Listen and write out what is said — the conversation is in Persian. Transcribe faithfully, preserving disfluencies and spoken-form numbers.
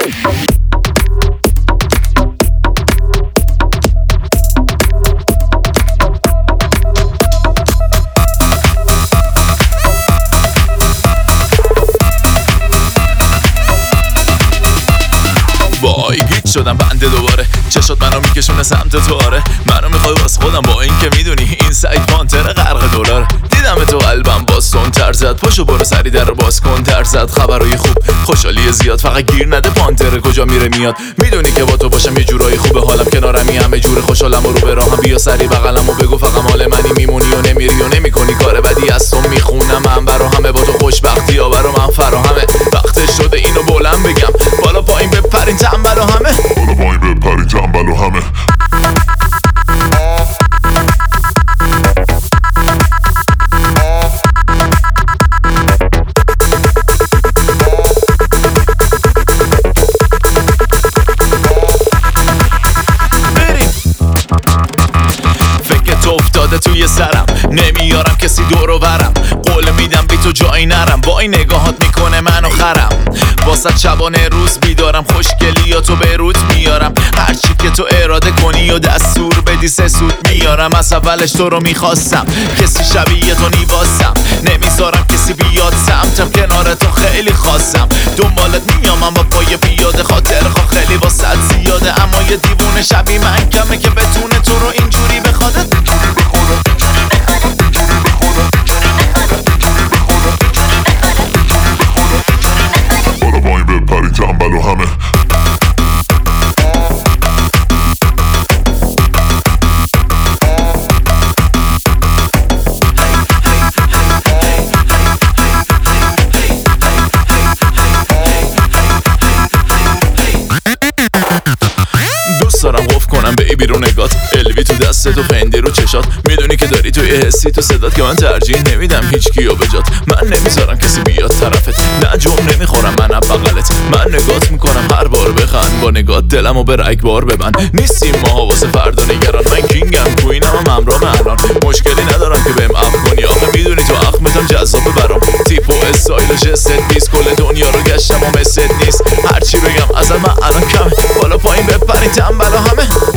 وای گیت شدم بنده دوباره، چشات منو میکشونه سمت تو. آره منو میخوای باز خودم، با این که میدونی این سعید پانتر غرق دلار. دیدم تو قلبم باز تون تر زد، پاشو برو سری در رو باز کن تر زد. خبرای خوب خوشحالی زیاد، فقط گیر نده پانتر کجا میره میاد. میدونی که با تو باشم یه جورایی خوبه، حالم کنارمی همه جور خوشحالم و رو به راهم. بیا سری بغلم و بگو فقط مال منی، میمونی و نمیری و نمیکنی کار بدی از تو. میخونم من برا همه، با تو خوشبختی ها برا من فراهمه. وقتش شده اینو بلند بگم، بالا پایین بپرین تنبل و همه، بالا پایین بپرین تنبل و همه. افتاده توی سرم، نمیارم کسی دورو برم. قول میدم بی تو جایی نرم، با این نگاهات میکنه منو خرم. واسه شبانه روز بیدارم، خوشگلیاتو به رود میارم. هرچی که تو اراده کنی و دستور بدی سه سود میارم. از اولش تو رو میخواستم، کسی شبیه تو نیباسم. نمیذارم کسی بیاد سمتم، کنار تو خیلی خواستم. دنبالت میام اما پای پیاده، خاطر خواه خیلی واسط زیاده. اما یه دیوونه شبیه من کمه که بتونه تو رو اینجوری بخوادت. بالا پایین بپرین تنبل و همه. دارم قف کنم بیبی رو نگات، الوی تو دستت و پندی رو چشات. میدونی که داری توی حسی تو صدات که من ترجیح نمیدم هیچ کیو به جات. من نمیذارم کسی بیاد طرفت، نه جم نمیخورم من بغلت. من نگات میکنم هر بار بخند، با نگات دلمو به رگبار ببند. نیستیم ماها واسه فردا نگران، من کینگم کوینم هم همراه الان. مشکلی ندارم که بهم اف کنی، آخه میدونی تو اخمتم جذابه برام. تیپ و استایل و جست نیست، کل دنیا رو گشتم و مثل نیست. هرچی بگم ازم من الان کمه، بالا پایین بپرین تنبل و همه.